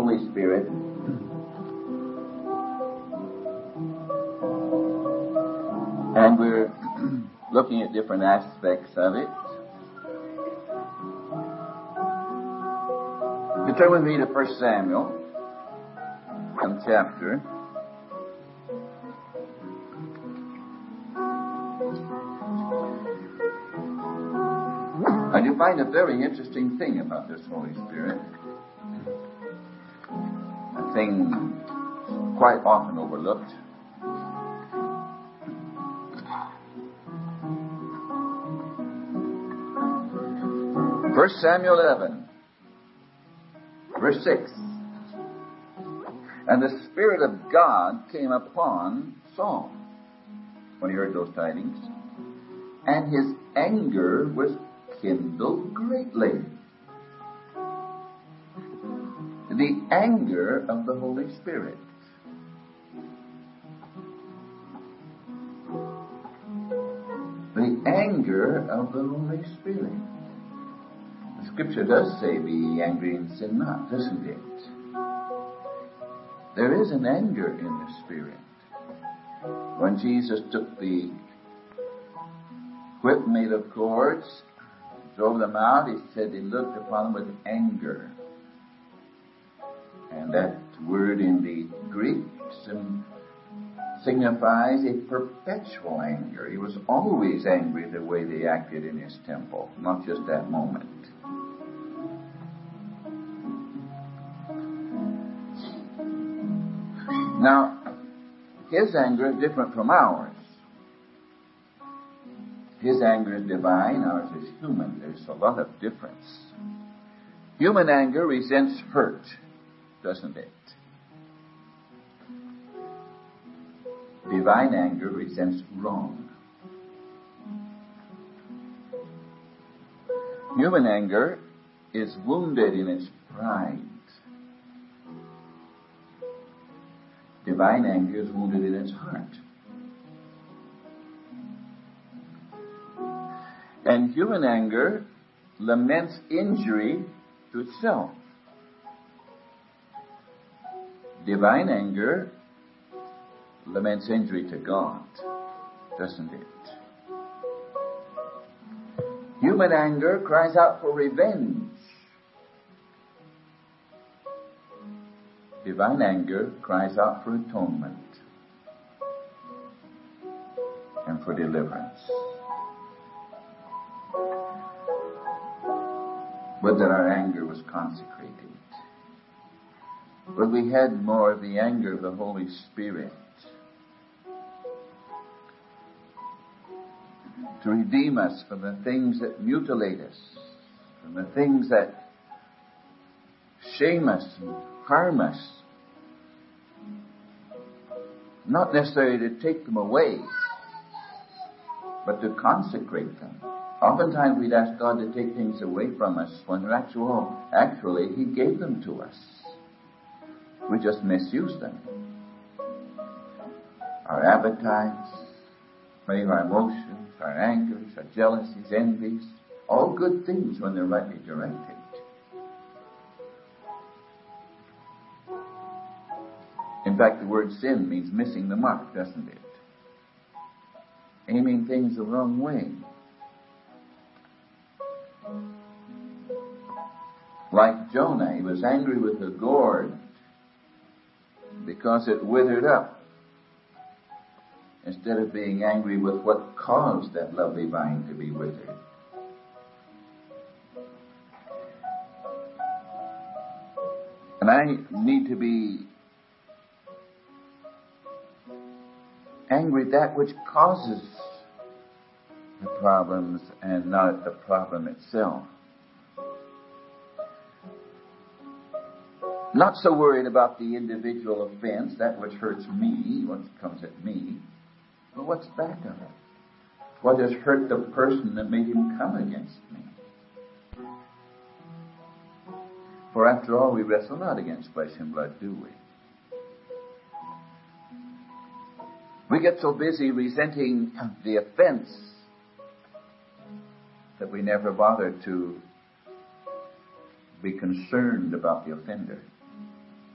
Holy Spirit, and we're looking at different aspects of it. You turn with me to 1 Samuel, chapter. And you find a very interesting thing about this Holy Spirit. A thing quite often overlooked. First Samuel 11, verse 6. And the Spirit of God came upon Saul when he heard those tidings, and his anger was kindled greatly. The anger of the Holy Spirit. The anger of the Holy Spirit. The Scripture does say, be ye angry and sin not, doesn't it? There is an anger in the Spirit. When Jesus took the whip made of cords, drove them out, he said he looked upon them with anger. And that word in the Greek signifies a perpetual anger. He was always angry the way they acted in his temple, not just that moment. Now, his anger is different from ours. His anger is divine, ours is human. There's a lot of difference. Human anger resents hurt, doesn't it? Divine anger resents wrong. Human anger is wounded in its pride. Divine anger is wounded in its heart. And human anger laments injury to itself. Divine anger laments injury to God, doesn't it? Human anger cries out for revenge. Divine anger cries out for atonement and for deliverance. Would that our anger was consecrated. Would we had more of the anger of the Holy Spirit to redeem us from the things that mutilate us, from the things that shame us and harm us. Not necessarily to take them away, but to consecrate them. Oftentimes we'd ask God to take things away from us when actually He gave them to us. We just misuse them. Our appetites, maybe our emotions, our angers, our jealousies, envies, all good things when they're rightly directed. In fact, the word sin means missing the mark, doesn't it? Aiming things the wrong way. Like Jonah, he was angry with the gourd because it withered up, instead of being angry with what caused that lovely vine to be withered. And I need to be angry at that which causes the problems and not at the problem itself. Not so worried about the individual offense, that which hurts me, what comes at me, but what's back of it? What has hurt the person that made him come against me? For after all, we wrestle not against flesh and blood, do we? We get so busy resenting the offense that we never bother to be concerned about the offender.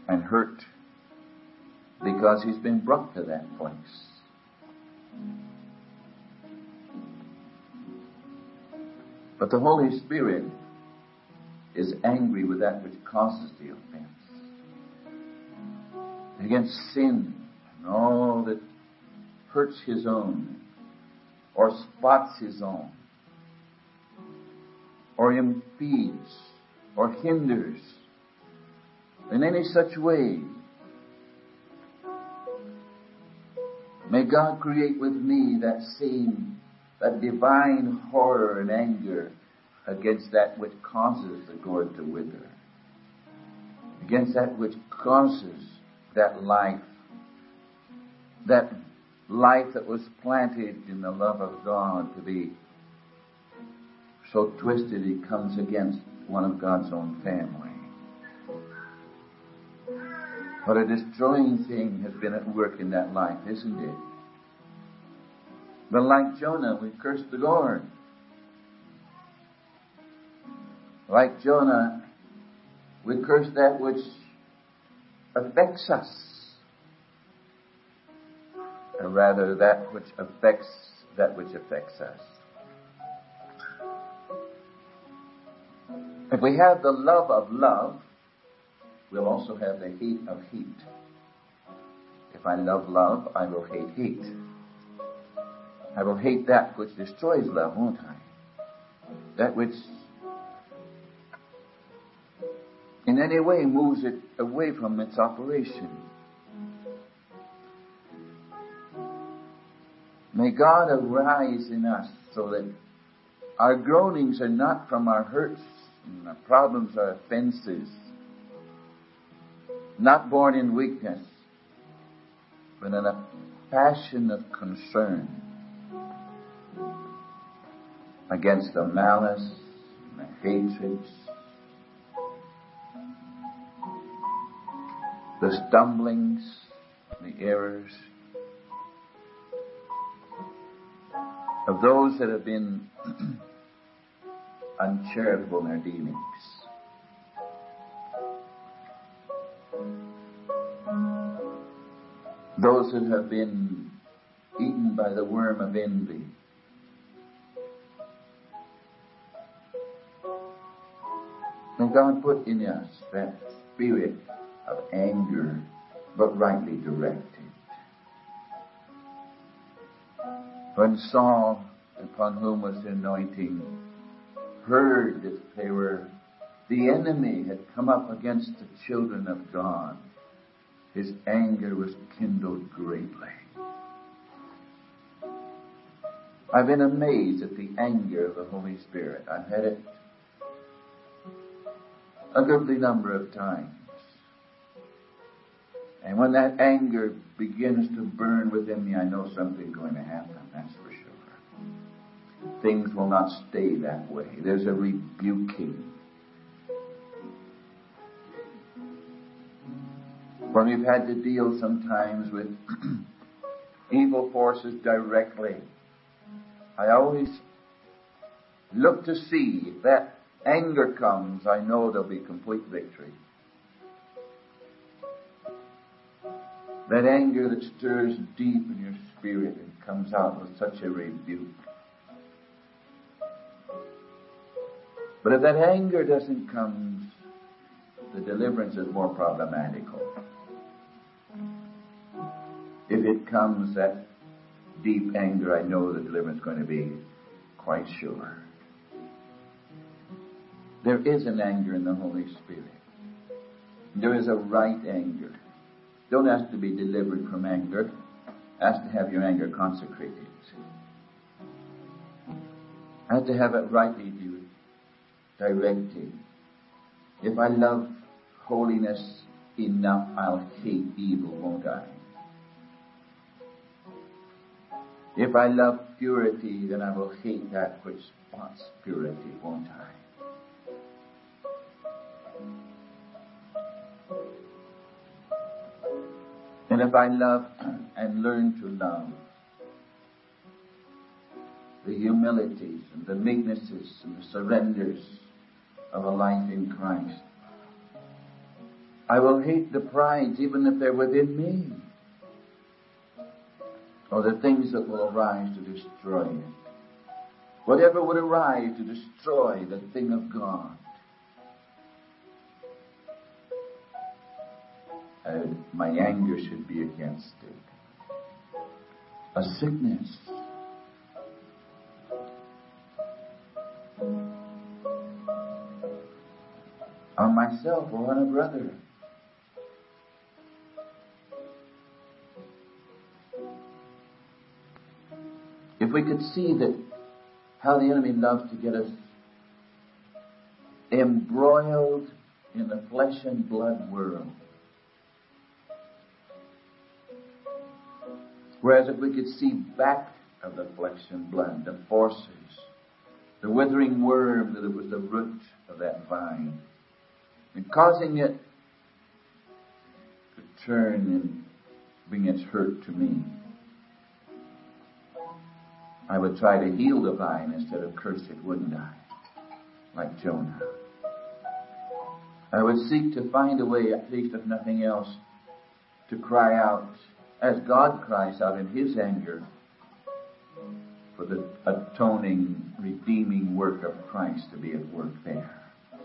and hurt because he's been brought to that place. But the Holy Spirit is angry with that which causes the offense, against sin and all that hurts his own, or spots his own, or impedes, or hinders in any such way. May God create with me that divine horror and anger against that which causes the gourd to wither, against that which causes that life that was planted in the love of God to be so twisted it comes against one of God's own family. But a destroying thing has been at work in that life, isn't it? But like Jonah, we curse the Lord. Like Jonah, we curse that which affects us, or rather that which affects us. If we have the love of love, we'll also have the hate of hate. If I love love, I will hate hate. I will hate that which destroys love, won't I? That which in any way moves it away from its operation. May God arise in us so that our groanings are not from our hurts and our problems or offenses, not born in weakness, but in a passion of concern against the malice and the hatreds, the stumblings, the errors of those that have been uncharitable in their dealings. Those that have been eaten by the worm of envy. May God put in us that spirit of anger, but rightly directed. When Saul, upon whom was the anointing, heard that the enemy had come up against the children of God, his anger was kindled greatly. I've been amazed at the anger of the Holy Spirit. I've had it a goodly number of times. And when that anger begins to burn within me, I know something's going to happen, that's for sure. Things will not stay that way. There's a rebuking. When we've had to deal sometimes with evil forces directly, I always look to see if that anger comes, I know there'll be complete victory. That anger that stirs deep in your spirit and comes out with such a rebuke. But if that anger doesn't come, the deliverance is more problematical. If it comes, that deep anger, I know the deliverance is going to be quite sure. There is an anger in the Holy Spirit. There is a right anger. Don't ask to be delivered from anger. Ask to have your anger consecrated. Ask to have it rightly directed. If I love holiness enough, I'll hate evil, won't I? If I love purity, then I will hate that which spots purity, won't I? And if I love and learn to love the humilities and the meeknesses and the surrenders of a life in Christ, I will hate the prides even if they're within me, or the things that will arise to destroy it. Whatever would arise to destroy the thing of God. My anger should be against it. A sickness. On myself or on a brother. If we could see that how the enemy loves to get us embroiled in the flesh and blood world. Whereas if we could see back of the flesh and blood, the forces, the withering worm that it was the root of that vine, and causing it to turn and bring its hurt to me, I would try to heal the vine instead of curse it, wouldn't I? Like Jonah. I would seek to find a way, at least if nothing else, to cry out as God cries out in His anger for the atoning, redeeming work of Christ to be at work there.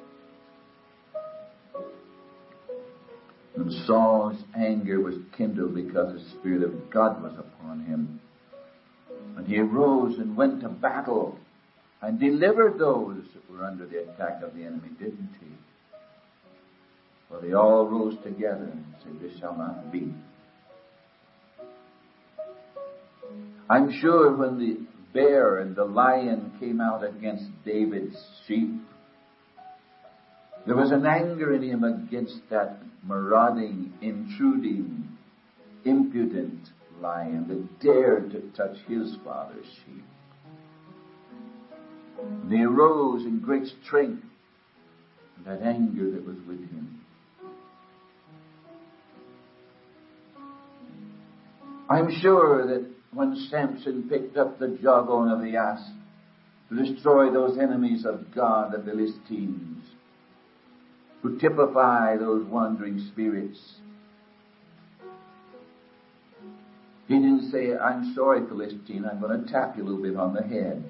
And Saul's anger was kindled because the Spirit of God was upon him. And he arose and went to battle and delivered those that were under the attack of the enemy, didn't he? For they all rose together and said, "This shall not be." I'm sure when the bear and the lion came out against David's sheep, there was an anger in him against that marauding, intruding, impudent lion that dared to touch his father's sheep. And he arose in great strength, and that anger that was with him. I'm sure that when Samson picked up the jawbone of the ass to destroy those enemies of God, the Philistines, who typify those wandering spirits, he didn't say, "I'm sorry, Philistine, I'm going to tap you a little bit on the head."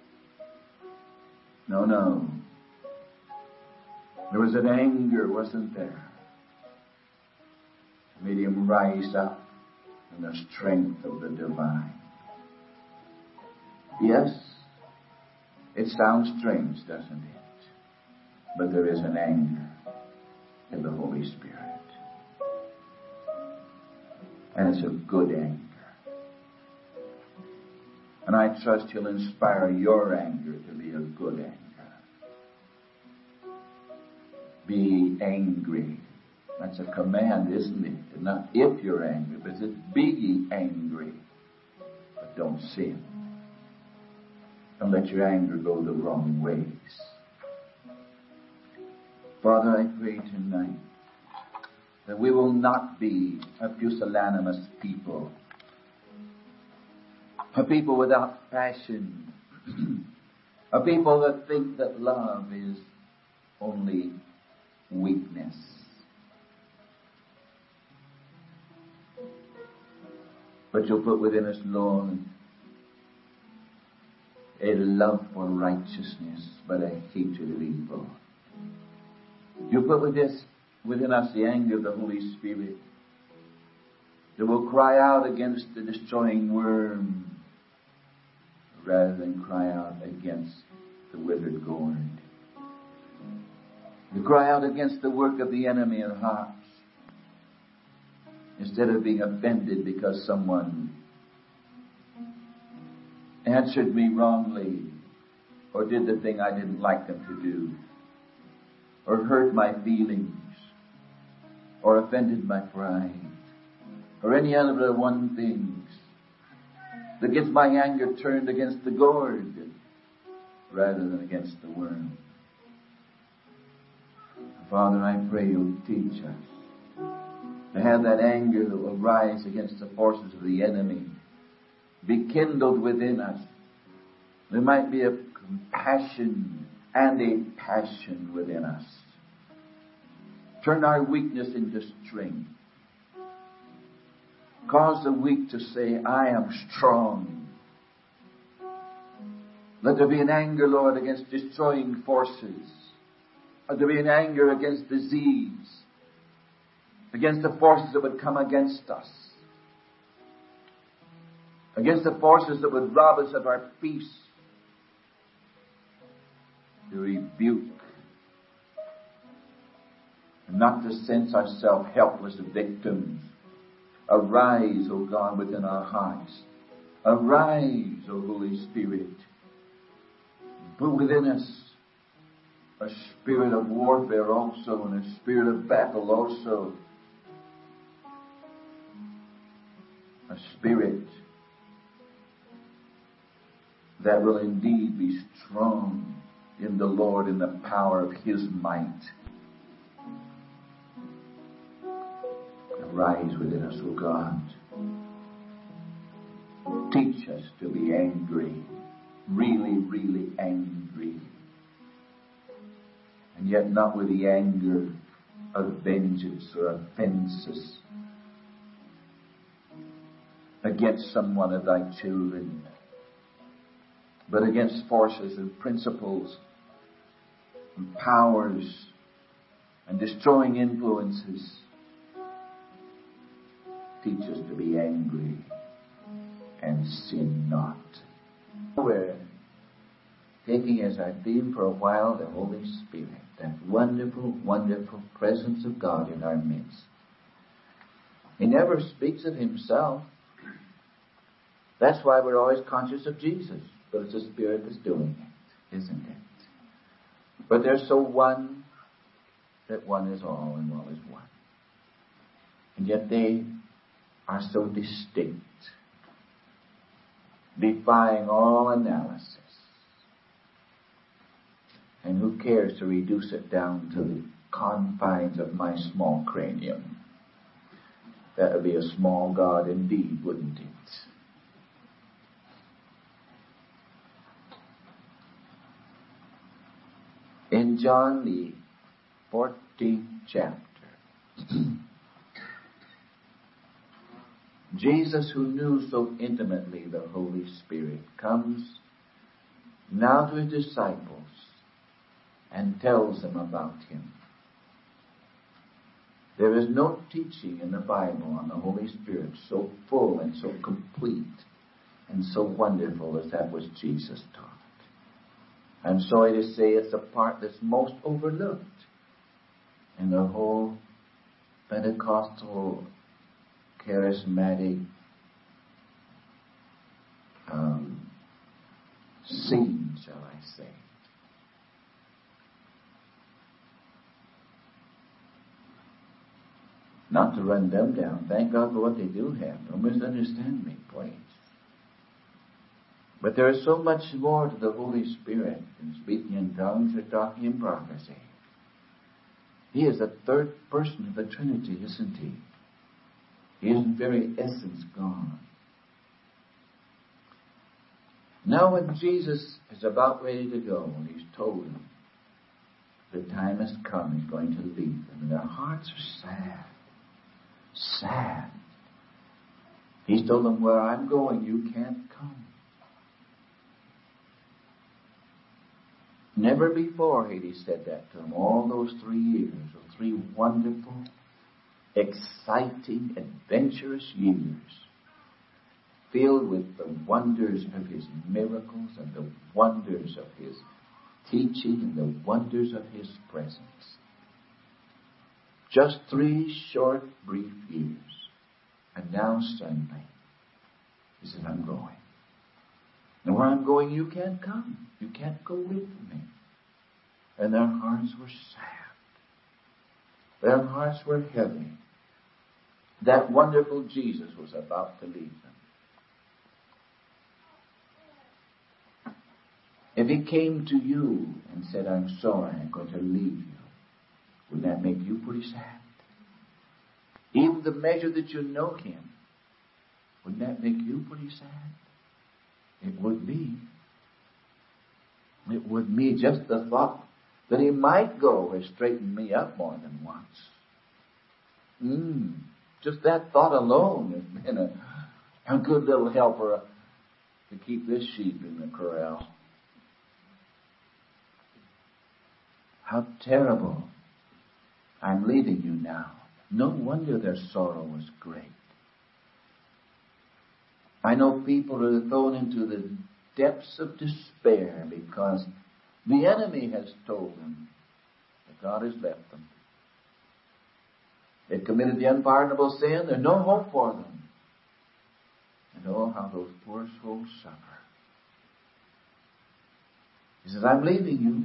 No. There was an anger, wasn't there? It made him rise up in the strength of the divine. Yes, it sounds strange, doesn't it? But there is an anger in the Holy Spirit. And it's a good anger. And I trust He'll inspire your anger to be a good anger. Be angry. That's a command, isn't it? And not if you're angry, but it's be ye angry. But don't sin. Don't let your anger go the wrong ways. Father, I pray tonight that we will not be a pusillanimous people. A people without passion. A people that think that love is only weakness. But you'll put within us, Lord, a love for righteousness, but a hatred of evil. You'll put within us the anger of the Holy Spirit that will cry out against the destroying worm rather than cry out against the withered gourd. You cry out against the work of the enemy in hearts instead of being offended because someone answered me wrongly or did the thing I didn't like them to do or hurt my feelings or offended my pride or any other one things that gets my anger turned against the gourd rather than against the worm. Father, I pray You'll teach us to have that anger that will rise against the forces of the enemy be kindled within us. There might be a compassion and a passion within us Turn our weakness into strength. Cause the weak to say, I am strong. Let there be an anger, Lord, against destroying forces. Let there be an anger against disease, against the forces that would come against us, against the forces that would rob us of our peace. To rebuke and not to sense ourselves helpless victims. Arise, O God, within our hearts. Arise, O Holy Spirit. Put within us a spirit of warfare also, and a spirit of battle also. A spirit that will indeed be strong in the Lord in the power of His might. Arise within us, O God. Teach us to be angry, really, really angry. And yet not with the anger of vengeance or offenses against someone of thy children, but against forces and principles and powers and destroying influences. Teach us to be angry and sin not. We're taking as our theme for a while the Holy Spirit, that wonderful, wonderful presence of God in our midst. He never speaks of Himself. That's why we're always conscious of Jesus. But it's the Spirit that's doing it, isn't it? But they're so one that one is all and all is one. And yet they are so distinct, defying all analysis. And who cares to reduce it down to the confines of my small cranium? That would be a small God indeed, wouldn't it? In John, the 14th chapter, Jesus, who knew so intimately the Holy Spirit, comes now to His disciples and tells them about Him. There is no teaching in the Bible on the Holy Spirit so full and so complete and so wonderful as that which Jesus taught. I'm sorry to say it's the part that's most overlooked in the whole Pentecostal, charismatic scene, shall I say. Not to run them down. Thank God for what they do have. Don't misunderstand me, please. But there is so much more to the Holy Spirit than speaking in tongues or talking in prophecy. He is the third person of the Trinity, isn't He? He is in very essence God. Now when Jesus is about ready to go, and He's told them the time has come, He's going to leave them, and their hearts are sad. Sad. He's told them, where I'm going, you can't come. Never before had He said that to them. All those 3 years, or 3 wonderful, exciting, adventurous years, filled with the wonders of His miracles and the wonders of His teaching and the wonders of His presence. Just 3 short, brief years. And now suddenly, He said, I'm going. And where I'm going, you can't come. You can't go with me. And their hearts were sad. Their hearts were heavy. That wonderful Jesus was about to leave them. If He came to you and said, I'm sorry, I'm going to leave you, wouldn't that make you pretty sad? Even the measure that you know Him, wouldn't that make you pretty sad? It would be. It would be. Just the thought that He might go has straightened me up more than once. Just that thought alone has been a good little helper to keep this sheep in the corral. How terrible. I'm leaving you now. No wonder their sorrow was great. I know people who are thrown into the depths of despair because the enemy has told them that God has left them. They've committed the unpardonable sin. There's no hope for them. And oh, how those poor souls suffer. He says, I'm leaving you.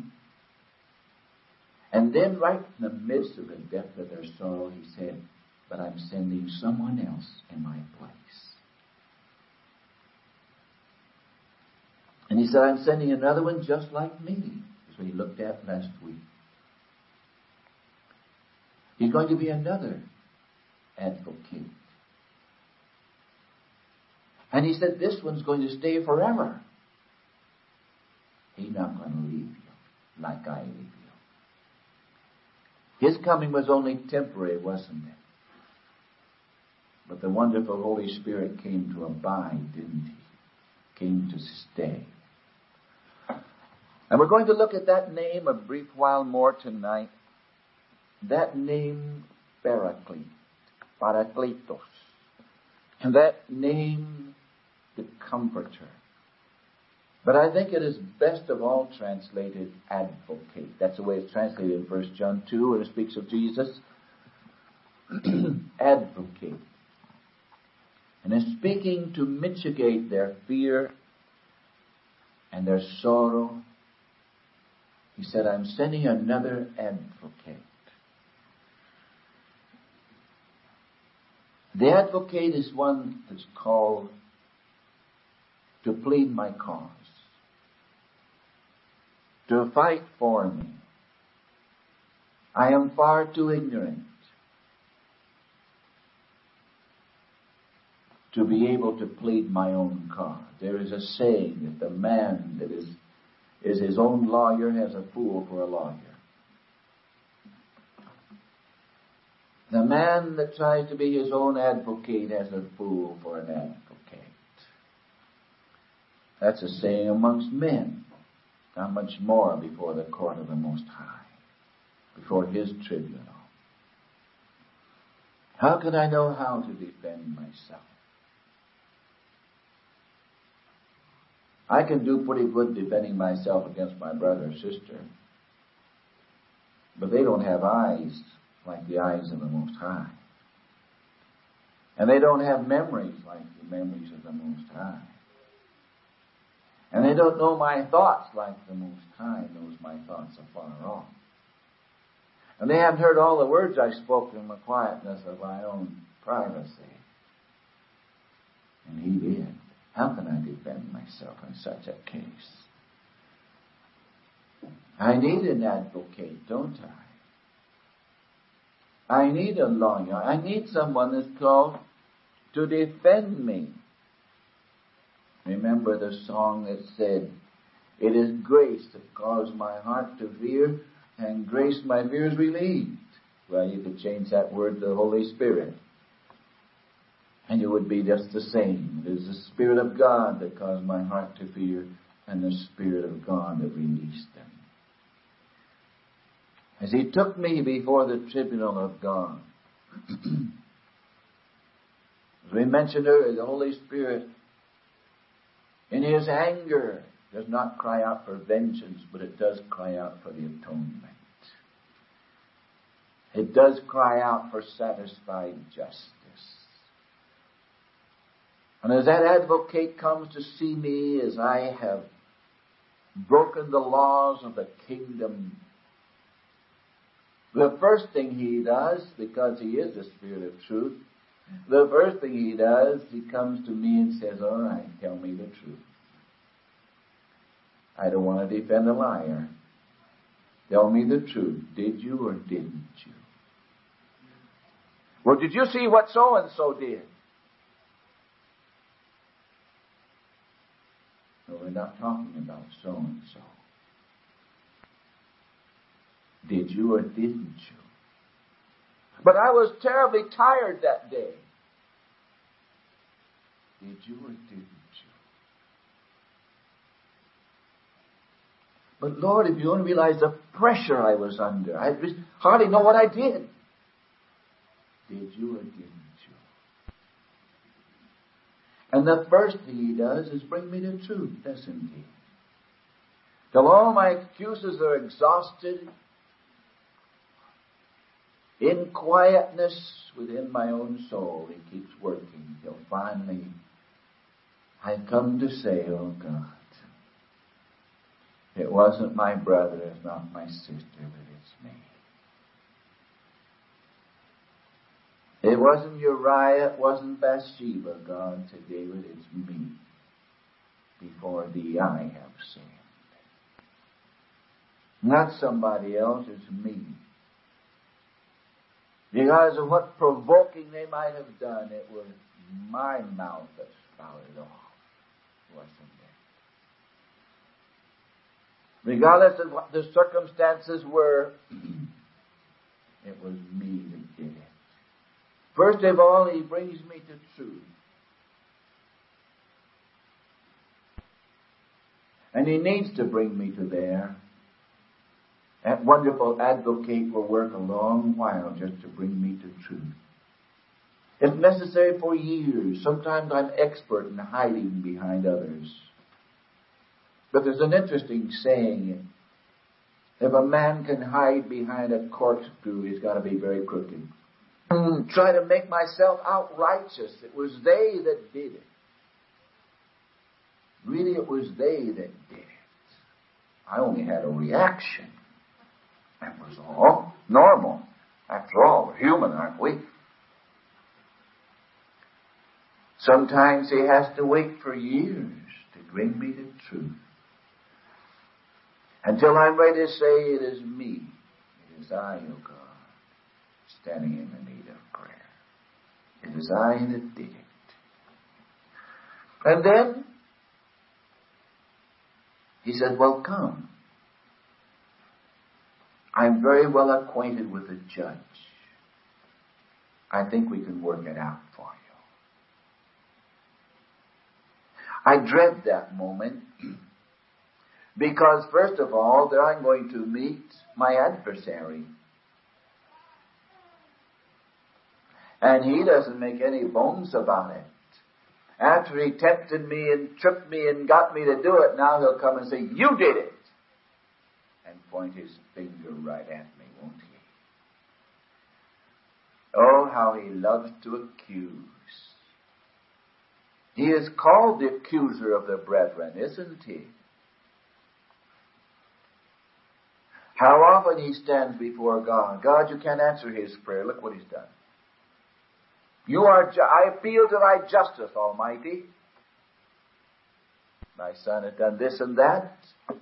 And then right in the midst of the depth of their sorrow, he said, but I'm sending someone else in my place. And he said, I'm sending another one just like me. That's what he looked at last week. He's going to be another advocate. And he said, this one's going to stay forever. He's not going to leave you like I leave you. His coming was only temporary, wasn't it? But the wonderful Holy Spirit came to abide, didn't he? Came to stay. And we're going to look at that name a brief while more tonight. That name, Parakletos. And that name, the Comforter. But I think it is best of all translated advocate. That's the way it's translated in 1 John 2 when it speaks of Jesus. Advocate. And it's speaking to mitigate their fear and their sorrow. He said, I'm sending another advocate. The advocate is one that's called to plead my cause, to fight for me. I am far too ignorant to be able to plead my own cause. There is a saying that the man that is his own lawyer has a fool for a lawyer. The man that tries to be his own advocate has a fool for an advocate. That's a saying amongst men. Not much more before the court of the Most High, before His tribunal. How can I know how to defend myself? I can do pretty good defending myself against my brother or sister, but they don't have eyes like the eyes of the Most High. And they don't have memories like the memories of the Most High. And they don't know my thoughts like the Most High knows my thoughts afar off. And they haven't heard all the words I spoke in the quietness of my own privacy. And He did. How can I defend myself in such a case? I need an advocate, don't I? I need a lawyer. I need someone that's called to defend me. Remember the song that said, it is grace that caused my heart to fear, and grace my fears relieved. Well, you could change that word to the Holy Spirit, and it would be just the same. It is the Spirit of God that caused my heart to fear, and the Spirit of God that released them. As He took me before the tribunal of God, as we mentioned earlier, the Holy Spirit, in His anger, does not cry out for vengeance, but it does cry out for the atonement. It does cry out for satisfied justice. And as that advocate comes to see me as I have broken the laws of the kingdom, the first thing he does, because he is the Spirit of truth, the first thing he does, he comes to me and says, all right, tell me the truth. I don't want to defend a liar. Tell me the truth. Did you or didn't you? Well, did you see what so-and-so did? No, we're not talking about so-and-so. Did you or didn't you? But I was terribly tired that day. Did you or didn't you? But Lord, if you only realize the pressure I was under, I hardly know what I did. Did you or didn't you? And the first thing He does is bring me to truth, doesn't He? Till all my excuses are exhausted, in quietness within my own soul, He keeps working till finally I come to say, oh God, it wasn't my brother, it's not my sister, but it's me. It wasn't Uriah, it wasn't Bathsheba, God, to David, it's me. Before Thee I have sinned. Not somebody else, it's me. Because of what provoking they might have done, it was my mouth that spouted off. It wasn't it? Regardless of what the circumstances were, it was me that did it. First of all, He brings me to truth. And He needs to bring me to there. That wonderful advocate will work a long while just to bring me to truth. If necessary for years, sometimes I'm expert in hiding behind others. But there's an interesting saying. If a man can hide behind a corkscrew, he's got to be very crooked. Try to make myself out righteous. It was they that did it. Really, it was they that did it. I only had a reaction. That was all. Normal. After all, we're human, aren't we? Sometimes He has to wait for years to bring me to truth. Until I'm ready to say, it is me. It is I, O God, standing in the need of prayer. It is I that did it. And then He said, well, come. I'm very well acquainted with the judge. I think we can work it out for you. I dread that moment because, first of all, there I'm going to meet my adversary. And he doesn't make any bones about it. After he tempted me and tripped me and got me to do it, now he'll come and say, you did it. And point his finger right at me, won't he? Oh, how he loves to accuse. He is called the accuser of the brethren, isn't he? How often he stands before God. God, you can't answer his prayer. Look what he's done. I appeal to thy justice, Almighty. My son has done this and that.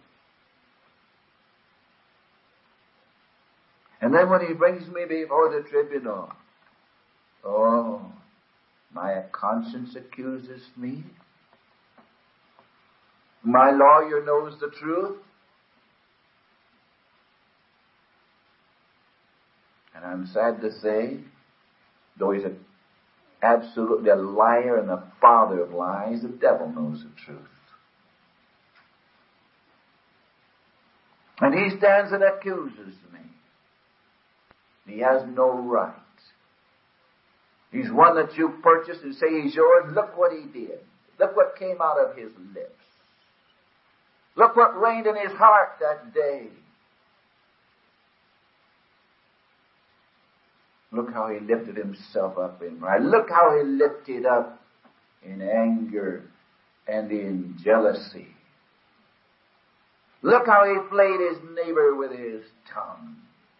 And then when he brings me before the tribunal, oh, my conscience accuses me. My lawyer knows the truth. And I'm sad to say, though he's absolutely a liar and the father of lies, the devil knows the truth. And he stands and accuses me. He has no right. He's one that you purchased and say he's yours. Look what he did. Look what came out of his lips. Look what reigned in his heart that day. Look how he lifted himself up in pride. Look how he lifted up in anger and in jealousy. Look how he flayed his neighbor with his tongue.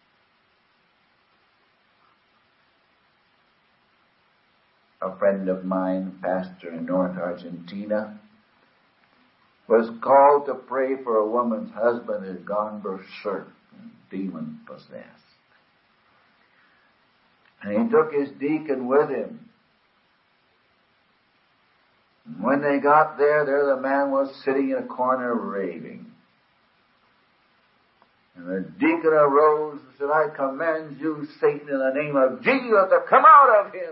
A friend of mine, pastor in North Argentina, was called to pray for a woman's husband who had gone berserk and demon possessed. And he took his deacon with him. And when they got there the man was sitting in a corner raving. And And the deacon arose and said, I command you, Satan, in the name of Jesus, to come out of him.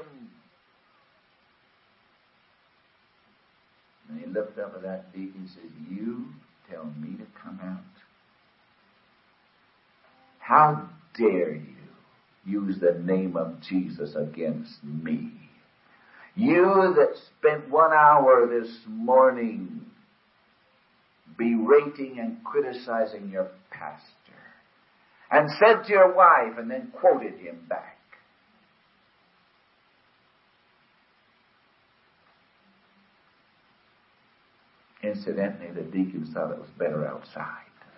And he looked up at that deacon and says, you tell me to come out? How dare you use the name of Jesus against me? You that spent 1 hour this morning berating and criticizing your pastor, and said to your wife, and then quoted him back. Incidentally, the deacon thought it was better outside.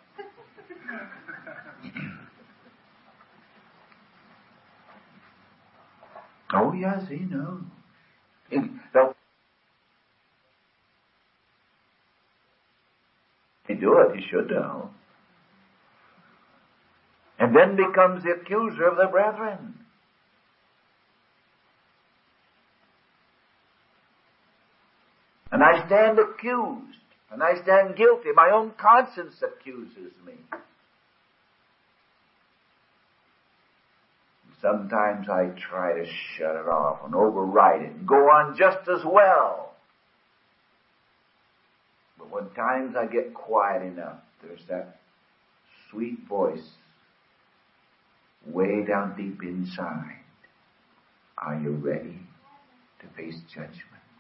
Oh, yes, he knows. He do it, he should know. And then becomes the accuser of the brethren. And I stand accused, and I stand guilty. My own conscience accuses me. Sometimes I try to shut it off and override it and go on just as well. But when times I get quiet enough, there's that sweet voice way down deep inside. Are you ready to face judgment?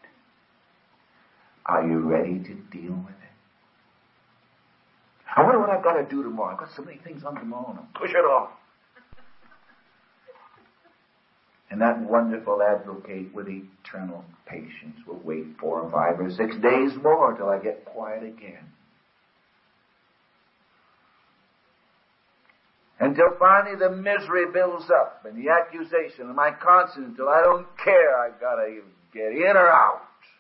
Are you ready to deal with it? I wonder what I've got to do tomorrow. I've got so many things on tomorrow, and I'll push it off. And that wonderful advocate with eternal patience will wait 4 or 5 or 6 days more till I get quiet again. Until finally the misery builds up and the accusation of my conscience until I don't care. I've got to get in or out.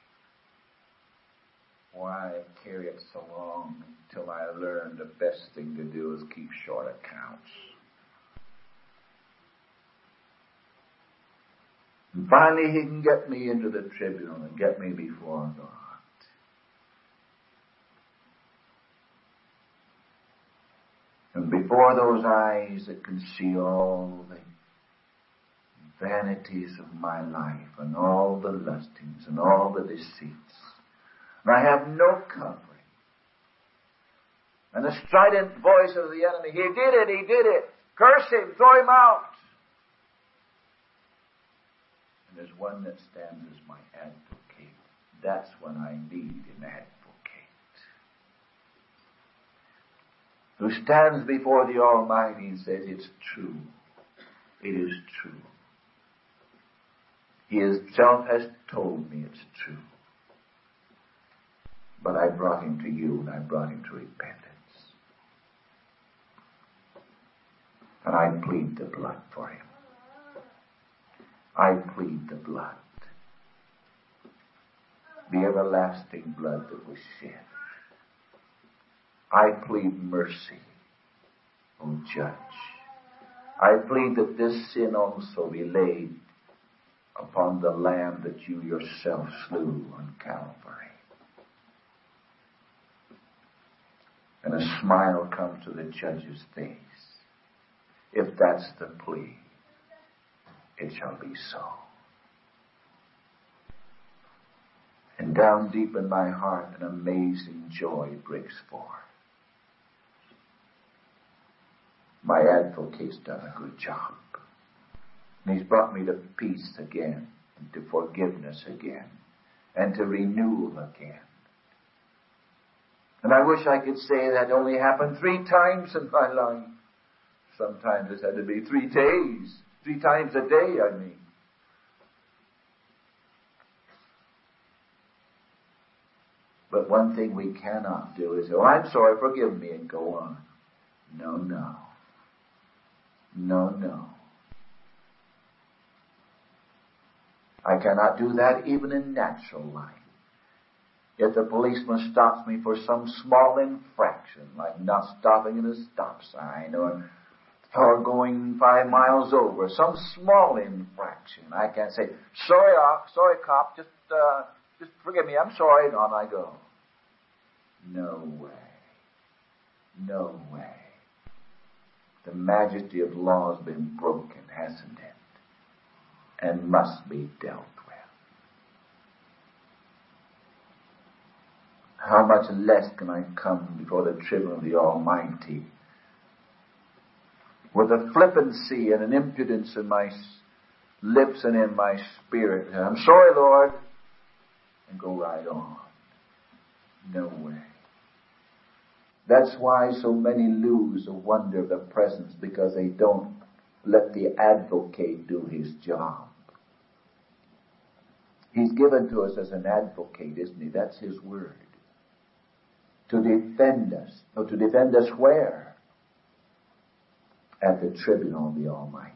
Why carry it so long until I learn the best thing to do is keep short accounts. And finally he can get me into the tribunal and get me before God. And before those eyes that can see all the vanities of my life and all the lustings and all the deceits. And I have no covering. And the strident voice of the enemy, he did it. Curse him, throw him out. And there's one that stands as my advocate. That's when I need an advocate. Who stands before the Almighty and says, it's true. It is true. He himself has told me it's true. But I brought him to you and I brought him to repentance. And I plead the blood for him. I plead the blood. The everlasting blood that was shed. I plead mercy, O Judge. I plead that this sin also be laid upon the Lamb that you yourself slew on Calvary. And a smile comes to the judge's face. If that's the plea, it shall be so. And down deep in my heart, an amazing joy breaks forth. My advocate's done a good job. And he's brought me to peace again, and to forgiveness again, and to renewal again. And I wish I could say that only happened 3 times in my life. Sometimes it's had to be 3 days, 3 times a day, I mean. But one thing we cannot do is, oh, I'm sorry, forgive me, and go on. No, no. No, no. I cannot do that even in natural life. If the policeman stops me for some small infraction, like not stopping at a stop sign or going 5 miles over, some small infraction, I can't say, sorry cop, just forgive me, I'm sorry, and on I go. No way. No way. The majesty of law has been broken, hasn't it? And must be dealt with. How much less can I come before the tribune of the Almighty with a flippancy and an impudence in my lips and in my spirit. I'm sorry, Lord, and go right on. No way. That's why so many lose the wonder of the presence, because they don't let the advocate do his job. He's given to us as an advocate, isn't he? That's his word. To defend us. No, to defend us where? At the tribunal of the Almighty.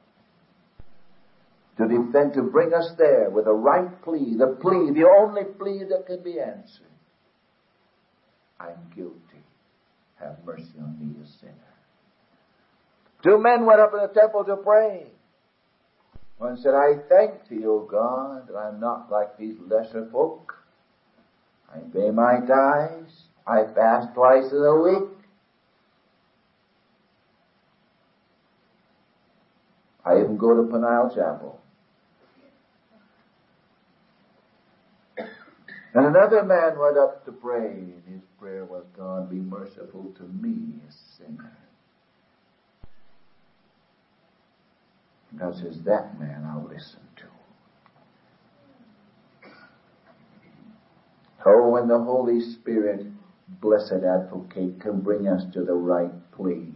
To defend, to bring us there with a right plea, the only plea that can be answered. I'm guilty. Have mercy on me, a sinner. Two men went up in the temple to pray. One said, I thank thee, O God, that I'm not like these lesser folk. I pay my tithes. I fast twice in a week. I even go to Peniel Chapel. And another man went up to pray, and his prayer was, God, be merciful to me, a sinner. And God says, that man I'll listen to. Oh, when the Holy Spirit, blessed advocate, can bring us to the right plea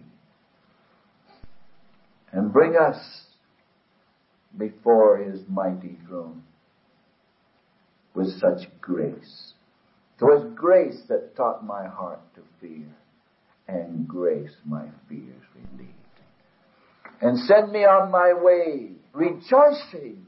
and bring us before his mighty throne with such grace. It was grace that taught my heart to fear, and grace my fears relieved. And send me on my way rejoicing,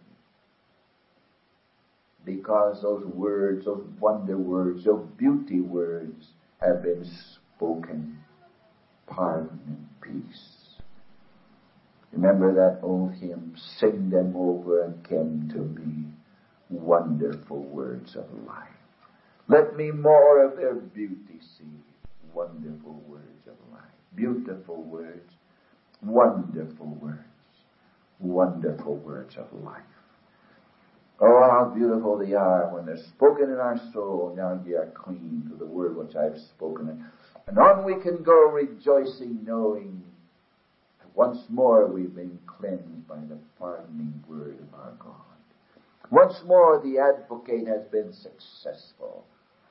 because those words, those wonder words, those beauty words have been spoken. Pardon and peace. Remember that old hymn, sing them over again to me, wonderful words of life. Let me more of their beauty see, wonderful words of life. Beautiful words, wonderful words, wonderful words of life. Oh, how beautiful they are when they're spoken in our soul. Now ye are clean through the word which I have spoken. And on we can go rejoicing, knowing that once more we've been cleansed by the pardoning word of our God. Once more the advocate has been successful.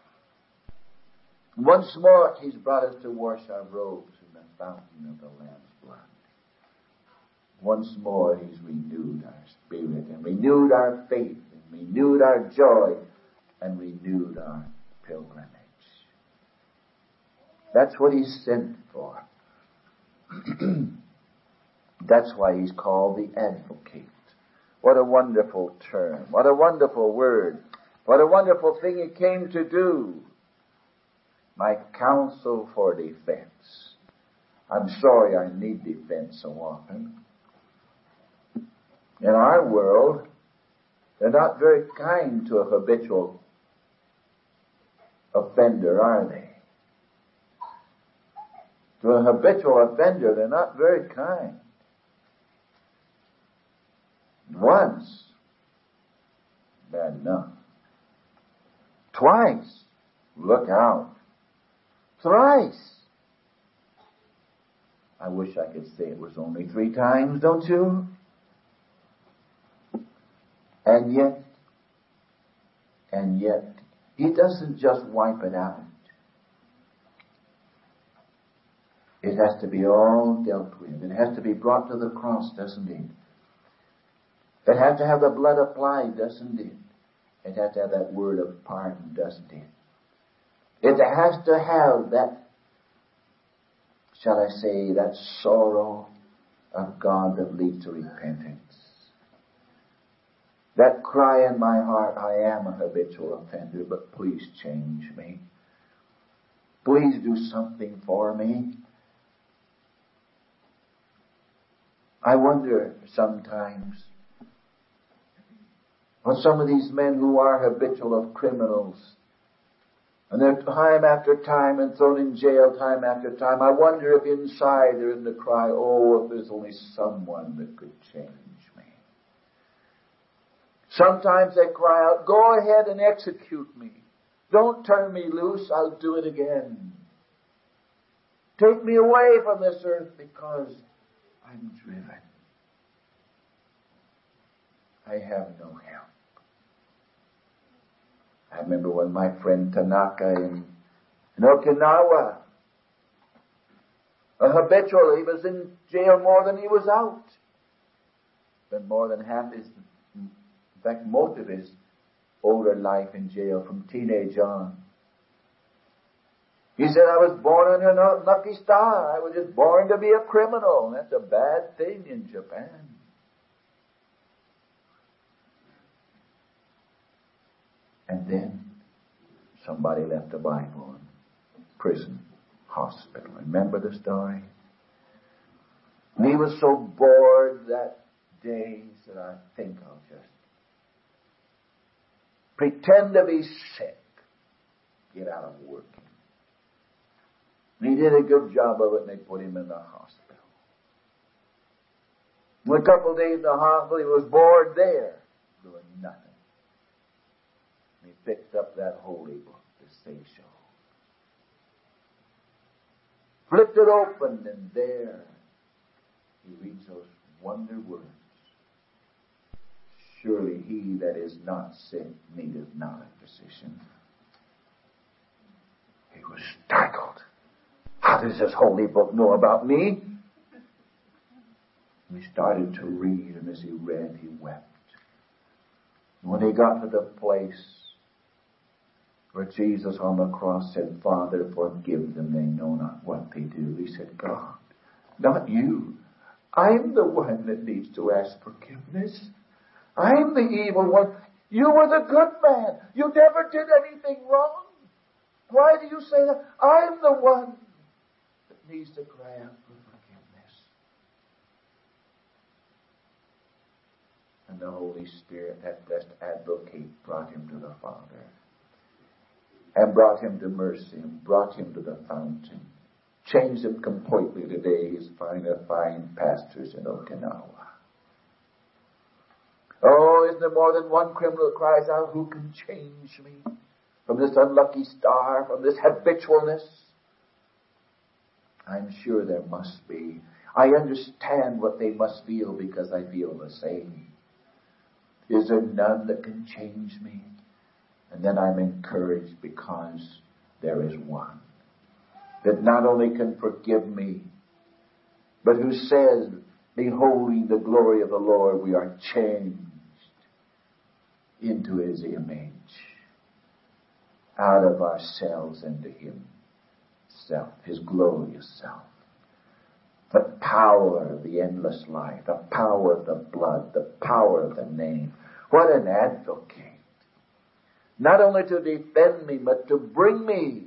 Once more he's brought us to wash our robes in the fountain of the Lamb's blood. Once more he's renewed our spirit and renewed our faith and renewed our joy and renewed our pilgrimage. That's what he's sent for. That's why he's called the advocate. What a wonderful term. What a wonderful word. What a wonderful thing he came to do. My counsel for defense. I'm sorry I need defense so often. In our world, they're not very kind to a habitual offender, are they? To a habitual offender, they're not very kind. Once, bad enough. Twice, look out. Thrice. I wish I could say it was only 3 times, don't you? And yet, he doesn't just wipe it out. It has to be all dealt with. It has to be brought to the cross, doesn't it? It has to have the blood applied, doesn't it? It has to have that word of pardon, doesn't it? It has to have that, shall I say, that sorrow of God that leads to repentance. That cry in my heart, I am a habitual offender, but please change me. Please do something for me. I wonder sometimes what some of these men who are habitual of criminals And they're time after time and thrown in jail time after time. I wonder if inside there isn't a cry, oh, if there's only someone that could change me. Sometimes they cry out, go ahead and execute me. Don't turn me loose, I'll do it again. Take me away from this earth because I'm driven. I have no help. I remember when my friend Tanaka in Okinawa, a habitual, he was in jail more than he was out. Spent more than half his, in fact most of his older life in jail from teenage on. He said, I was born in a lucky star. I was just born to be a criminal. That's a bad thing in Japan. And then somebody left a Bible in prison, hospital. Remember the story? And he was so bored that day, he said, I think I'll just pretend to be sick, get out of working. And he did a good job of it, and they put him in the hospital. And a couple of days in the hospital, he was bored there, doing nothing. And he picked up that holy book, the Seisho. Flipped it open, and there he reads those wonder words. Surely he that is not sick needeth not a physician. He was startled. How does this holy book know about me? And he started to read, and as he read, he wept. And when he got to the place where Jesus on the cross said, Father, forgive them, they know not what they do, he said, God, not you. I'm the one that needs to ask forgiveness. I'm the evil one. You were the good man. You never did anything wrong. Why do you say that? I'm the one that needs to cry out for forgiveness. And the Holy Spirit, that blessed advocate, brought him to the Father. And brought him to mercy and brought him to the fountain. Changed him completely. Today he's fine pastors in Okinawa. Oh, isn't there more than one criminal that cries out, who can change me from this unlucky star, from this habitualness? I'm sure there must be. I understand what they must feel because I feel the same. Is there none that can change me? And then I'm encouraged because there is one that not only can forgive me, but who says, beholding the glory of the Lord, we are changed into his image, out of ourselves into himself, his glorious self. The power of the endless life, the power of the blood, the power of the name. What an advocate. Not only to defend me, but to bring me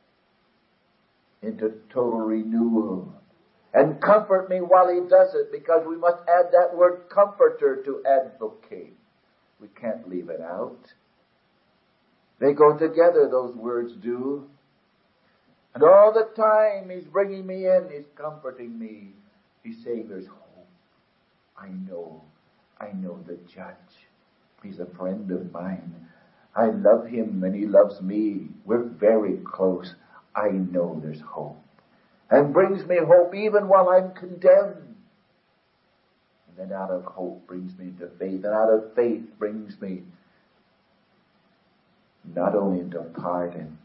into total renewal. And comfort me while he does it, because we must add that word comforter to advocate. We can't leave it out. They go together, those words do. And all the time he's bringing me in, he's comforting me. He's saying there's hope. I know the judge. He's a friend of mine. I love him and he loves me. We're very close. I know there's hope. And brings me hope even while I'm condemned. And then out of hope brings me into faith. And out of faith brings me not only into pardon,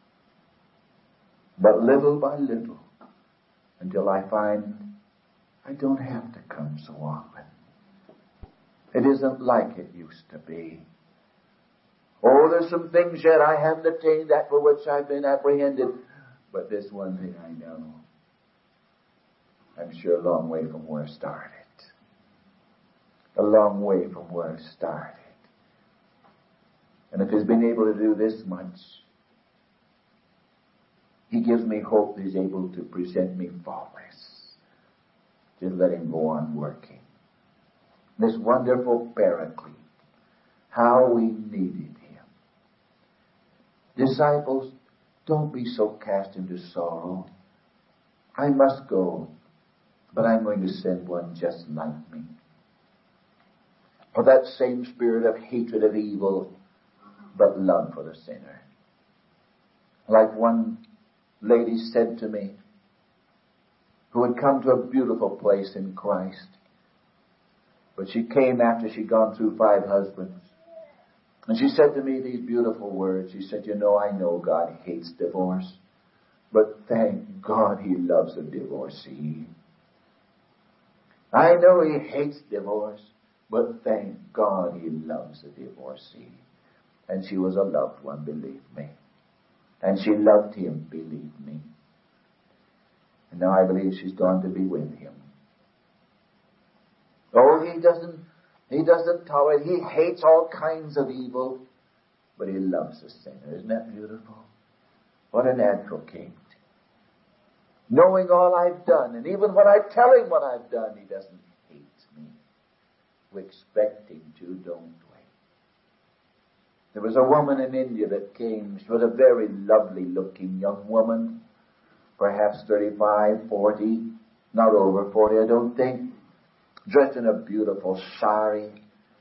but little by little, until I find I don't have to come so often. It isn't like it used to be. Oh, there's some things yet I haven't attained, that for which I've been apprehended. But this one thing I know, I'm sure a long way from where I started. A long way from where I started. And if he's been able to do this much, he gives me hope that he's able to present me faultless. Just let him go on working. This wonderful Paraclete, how we needed him. Disciples, Don't be so cast into sorrow. I must go, but I'm going to send one just like me. For that same spirit of hatred of evil, but love for the sinner. Like one lady said to me, who had come to a beautiful place in Christ, but she came after she'd gone through 5 husbands. And she said to me these beautiful words. She said, I know God hates divorce, but thank God He loves a divorcee. I know He hates divorce, but thank God He loves a divorcee. And she was a loved one, believe me. And she loved him, believe me. And now I believe she's gone to be with him. Oh, he doesn't tolerate, he hates all kinds of evil, but he loves the sinner. Isn't that beautiful? What an advocate. Knowing all I've done, and even when I tell him what I've done, he doesn't hate me. We expect him to, don't we? There was a woman in India that came. She was a very lovely looking young woman, perhaps 35, 40, not over 40, I don't think, dressed in a beautiful sari.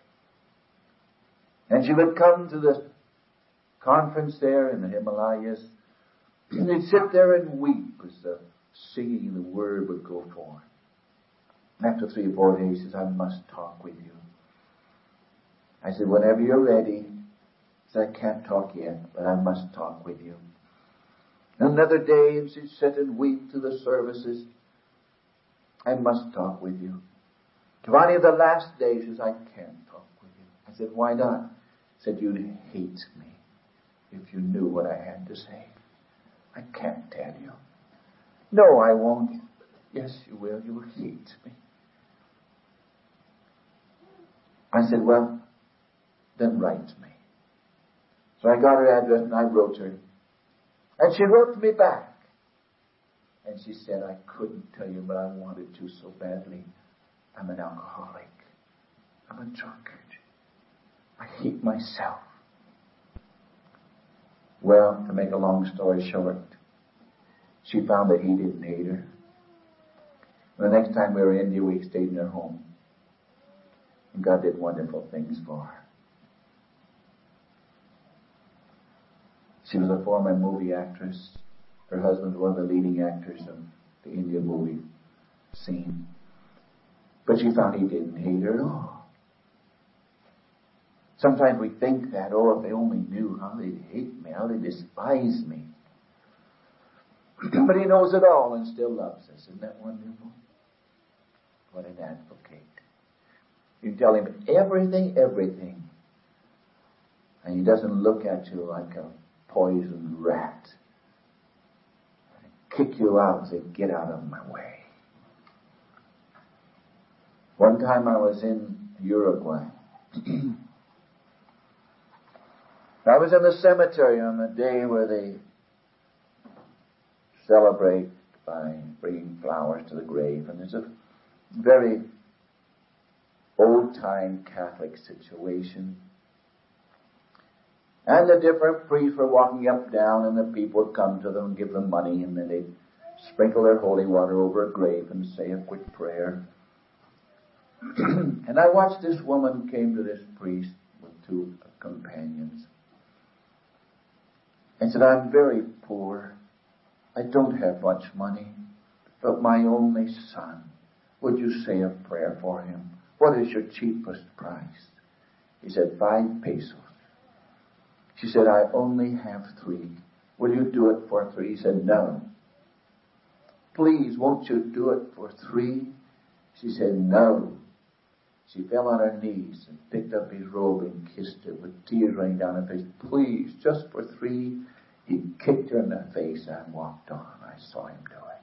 And she would come to the conference there in the Himalayas, and they'd sit there and weep as the singing the word would go forth. After 3 or 4 days, she says, I must talk with you. I said, whenever you're ready. She said, I can't talk yet, but I must talk with you. Another day, and she'd sit and weep to the services. I must talk with you. Finally, of the last day, she says, I can't talk with you. I said, why not? She said, you'd hate me if you knew what I had to say. I can't tell you. No, I won't. Yes, you will. You will hate me. I said, well, then write me. So I got her address and I wrote her. And she wrote me back. And she said, I couldn't tell you, but I wanted to so badly. I'm an alcoholic. I'm a drunkard. I hate myself. Well, to make a long story short, she found that he didn't hate her. The next time we were in India, we stayed in her home. And God did wonderful things for her. She was a former movie actress. Her husband was one of the leading actors of the Indian movie scene. But she found he didn't hate her at all. Sometimes we think that, if they only knew how they hate me, how they despise me. But he knows it all and still loves us. Isn't that wonderful? What an advocate. You tell him everything. And he doesn't look at you like a poisoned rat. Kick you out and say, get out of my way. One time I was in Uruguay. I was in the cemetery on the day where they celebrate by bringing flowers to the grave. And it's a very old-time Catholic situation. And the different priests were walking up, down, and the people would come to them and give them money, and then they'd sprinkle their holy water over a grave and say a quick prayer. And I watched this woman came to this priest with 2 companions and said, I'm very poor. I don't have much money, but my only son, would you say a prayer for him? What is your cheapest price? He said, 5 pesos. She said, I only have 3. Will you do it for 3? He said, no. Please, won't you do it for 3? She said, no. She fell on her knees and picked up his robe and kissed her with tears running down her face. Please, just for 3. He kicked her in the face and walked on. I saw him do it.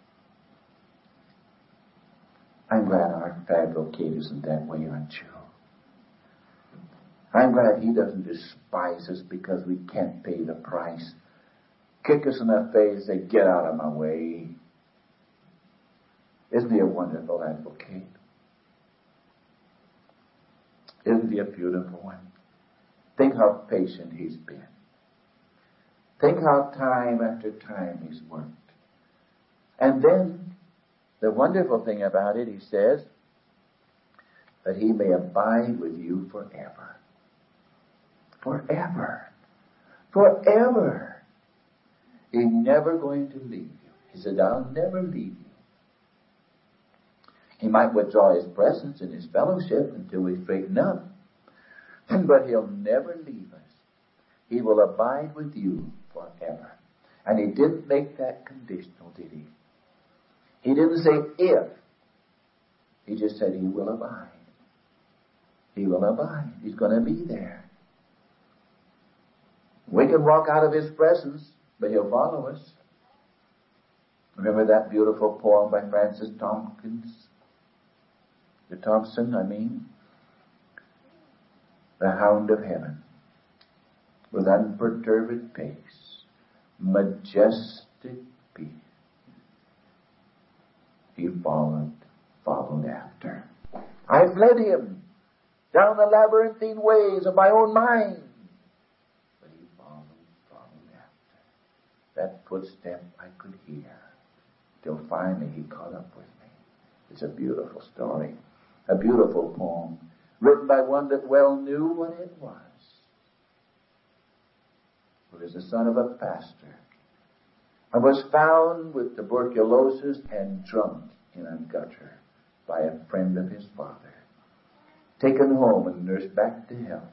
I'm glad our advocate isn't that way, aren't you? I'm glad he doesn't despise us because we can't pay the price. Kick us in the face, say, get out of my way. Isn't he a wonderful advocate? Isn't he a beautiful one? Think how patient he's been. Think how time after time he's worked. And then, the wonderful thing about it, he says, that he may abide with you forever. Forever. Forever. He's never going to leave you. He said, I'll never leave you. He might withdraw his presence and his fellowship until we straighten up. But he'll never leave us. He will abide with you forever. And he didn't make that conditional, did he? He didn't say if. He just said he will abide. He will abide. He's going to be there. We can walk out of his presence, but he'll follow us. Remember that beautiful poem by Francis Thompson, The Hound of Heaven, with unperturbed pace, majestic peace, he followed after. I fled him down the labyrinthine ways of my own mind, but he followed after. That footstep I could hear, till finally he caught up with me. It's a beautiful story, a beautiful poem, written by one that well knew what it was. Who was the son of a pastor, and was found with tuberculosis and drunk in a gutter by a friend of his father, taken home and nursed back to health,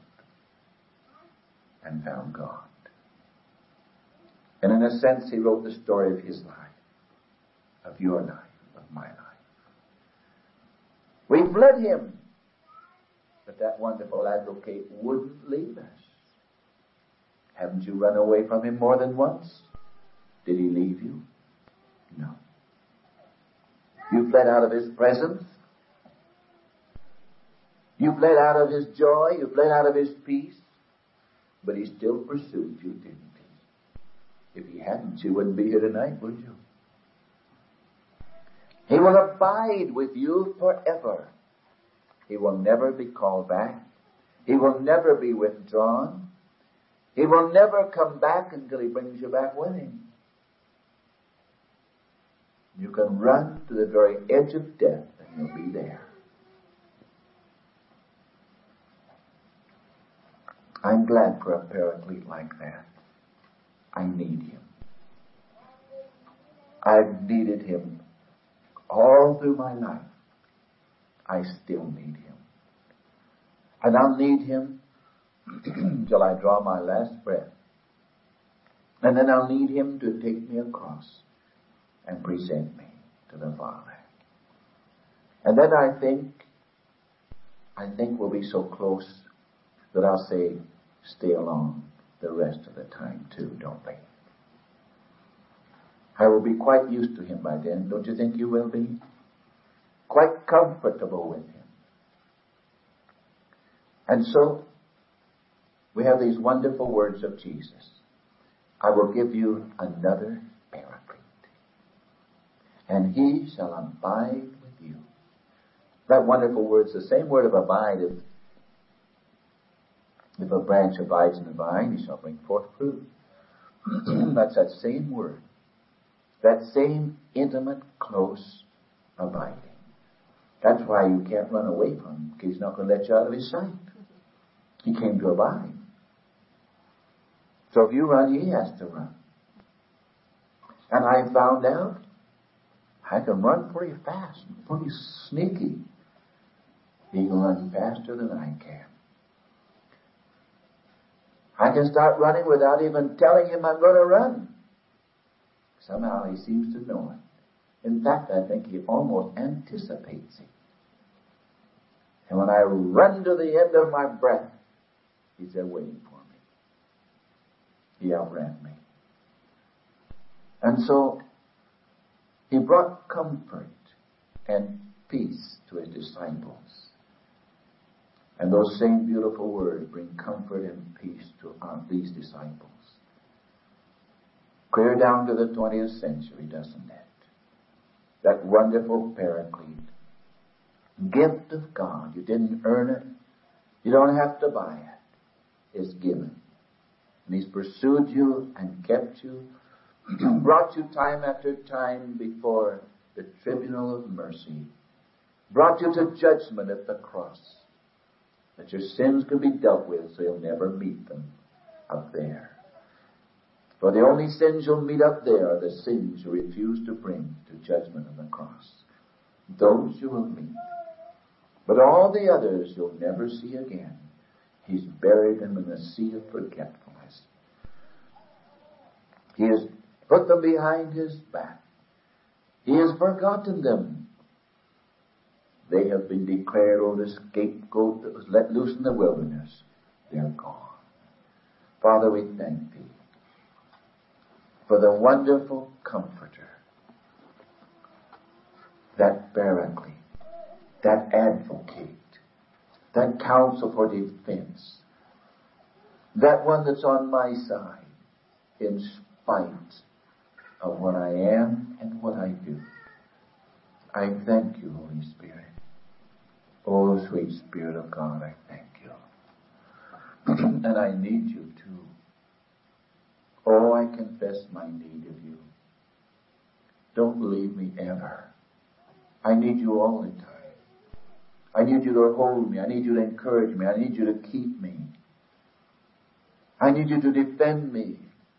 and found God. And in a sense, he wrote the story of his life, of your life, of my life. We fled him, but that wonderful advocate wouldn't leave us. Haven't you run away from him more than once? Did he leave you? No. You fled out of his presence. You fled out of his joy. You fled out of his peace. But he still pursued you, didn't he? If he hadn't, you wouldn't be here tonight, would you? He will abide with you forever. He will never be called back. He will never be withdrawn. He will never come back until he brings you back with him. You can run to the very edge of death and you'll be there. I'm glad for a paraclete like that. I need him. I've needed him all through my life. I still need him. And I'll need him till I draw my last breath. And then I'll need him to take me across and present me to the Father. And then I think we'll be so close that I'll say, stay along the rest of the time too, don't we? I will be quite used to him by then. Don't you think you will be? Quite comfortable with him. And so, we have these wonderful words of Jesus. I will give you another paraclete, and he shall abide with you. That wonderful word's the same word of abide. If a branch abides in the vine, he shall bring forth fruit. That's that same word. That same intimate, close abiding. That's why you can't run away from him, because he's not going to let you out of his sight. He came to abide. So if you run, he has to run. And I found out I can run pretty fast, pretty sneaky. He can run faster than I can. I can start running without even telling him I'm going to run. Somehow he seems to know it. In fact, I think he almost anticipates it. And when I run to the end of my breath, he's there waiting for me. He outran me. And so, he brought comfort and peace to his disciples. And those same beautiful words bring comfort and peace to these disciples. Clear down to the 20th century, doesn't it? That wonderful paraclete. Gift of God. You didn't earn it. You don't have to buy it. It's given. And He's pursued you and kept you, brought you time after time before the tribunal of mercy, brought you to judgment at the cross, that your sins could be dealt with so you'll never meet them up there. For the only sins you'll meet up there are the sins you refuse to bring to judgment on the cross. Those you will meet. But all the others you'll never see again. He's buried them in the sea of forgetfulness. He has put them behind His back. He has forgotten them. They have been declared, the scapegoat that was let loose in the wilderness. They're gone. Father, we thank Thee for the wonderful Comforter, that Paraclete, that Advocate, that Counsel for defense, that one that's on my side in spite of what I am and what I do. I thank You, Holy Spirit. Oh, sweet Spirit of God, I thank You. And I need You too. Oh, I confess my need of You. Don't leave me ever. I need You all the time. I need You to hold me. I need You to encourage me. I need You to keep me. I need You to defend me.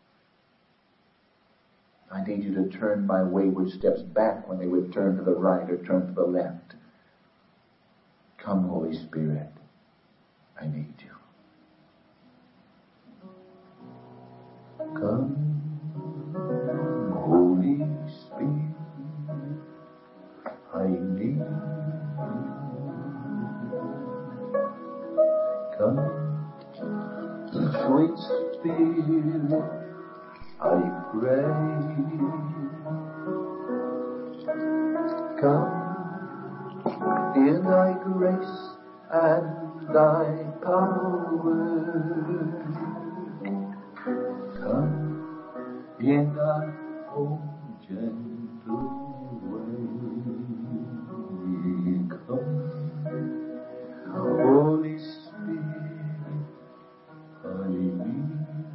I need You to turn my wayward steps back when they would turn to the right or turn to the left. Come, Holy Spirit. I need You. Come, Holy Spirit. I need You. Come, sweet Spirit. I pray. Come in Thy grace and Thy power. Come in Thy own gentle way. Come, Holy Spirit, I need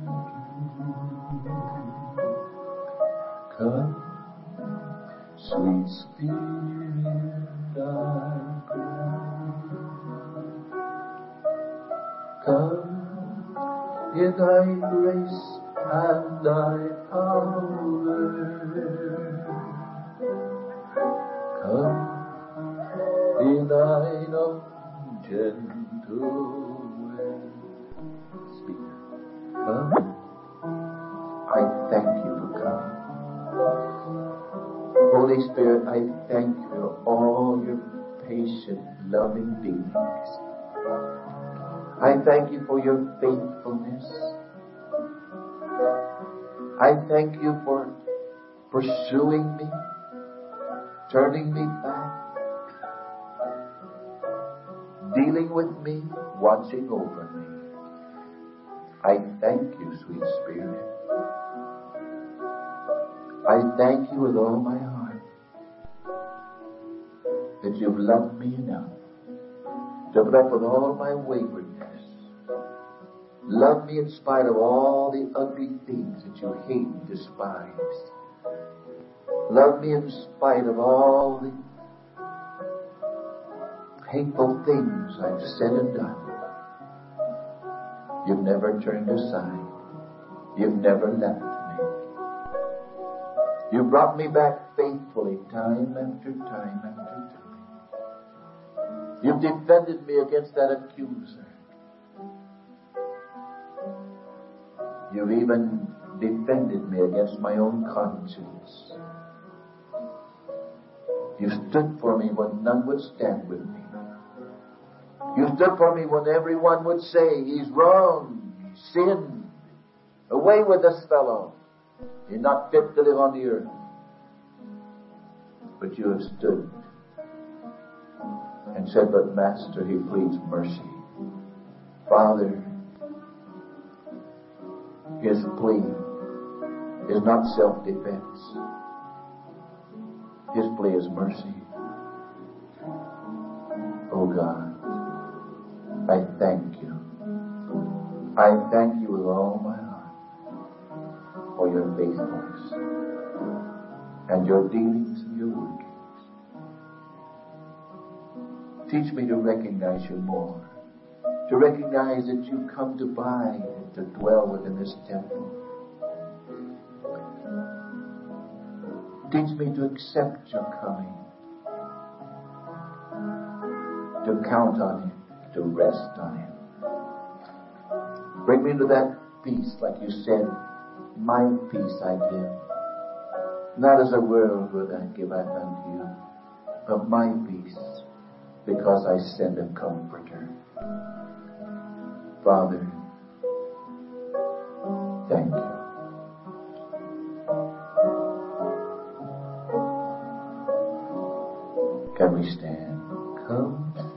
You. Come, sweet Spirit, I pray. Come in Thy grace and Thy power. Come in Thine own gentle way. Speak. Come. I thank You for coming. Holy Spirit, I thank You for all Your patient, loving dealings. I thank You for Your faithfulness. I thank You for pursuing me, turning me back, dealing with me, watching over me. I thank You, sweet Spirit. I thank You with all my heart that You've loved me enough to put up with all my waywardness. Love me in spite of all the ugly things that You hate and despise. Love me in spite of all the hateful things I've said and done. You've never turned aside. You've never left me. You brought me back faithfully time after time after time. You've defended me against that accuser. You've even defended me against my own conscience. You stood for me when none would stand with me. You stood for me when everyone would say, he's wrong, he's sinned. Away with this fellow. He's not fit to live on the earth. But you have stood and said, but Master, he pleads mercy. Father, his plea is not self-defense. His plea is mercy. Oh God, I thank You. I thank You with all my heart for your faithfulness and your dealings and your workings. Teach me to recognize you more, to recognize that you come to abide and to dwell within this temple. Teach me to accept your coming, to count on Him, to rest on Him. Bring me to that peace, like you said, my peace I give. Not as the world would I give unto you, but my peace, because I send a comforter. Father, thank you. Can we stand? Come,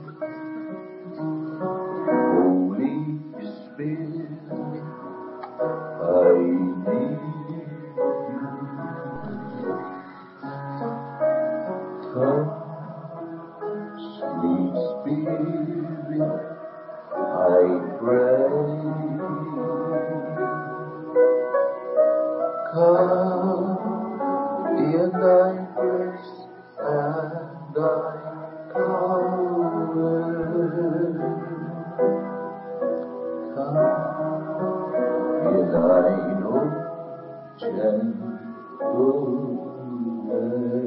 Holy Spirit, I need you. Come, sweet Spirit, I pray. Come in thy grace and thy power. Come in thine own gentle way.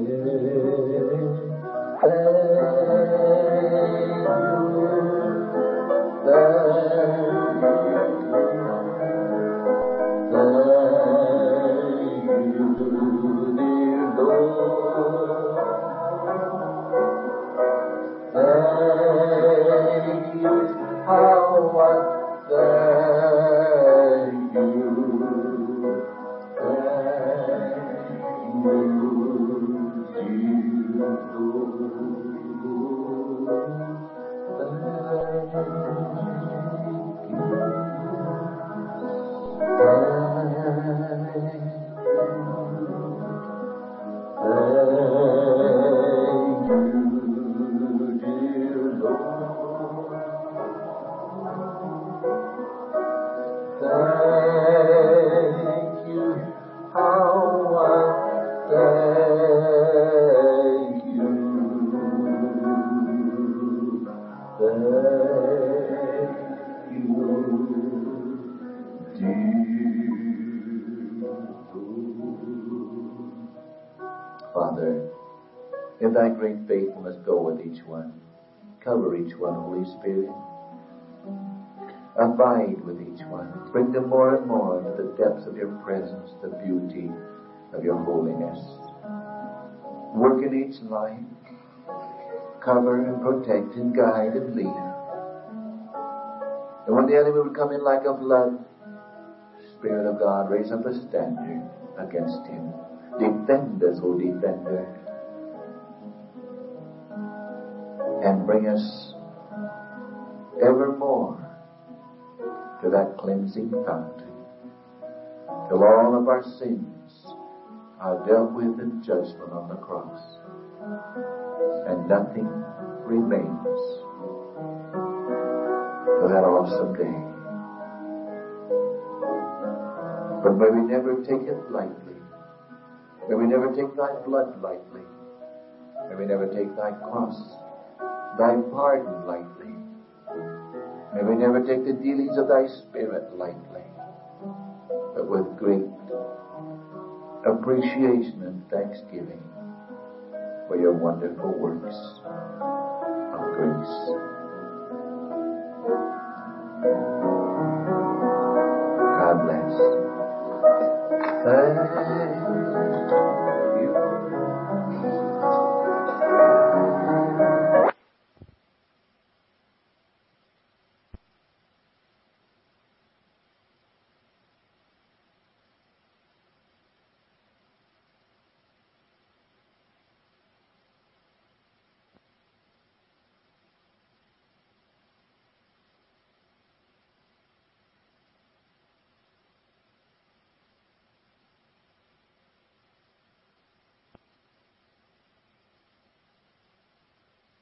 Father, in thy great faithfulness, go with each one. Cover each one, Holy Spirit. Abide with each one. Bring them more and more to the depths of your presence, the beauty of your holiness. Work in each life. Cover and protect and guide and lead. And when the enemy would come in like a flood, Spirit of God, raise up a standard against him. Defend us, O defender, and bring us evermore to that cleansing fountain, till all of our sins are dealt with in judgment on the cross, and nothing remains for that awesome day. But may we never take it lightly. May we never take thy blood lightly. May we never take thy cross, thy pardon lightly. May we never take the dealings of thy Spirit lightly, but with great appreciation and thanksgiving for your wonderful works of grace.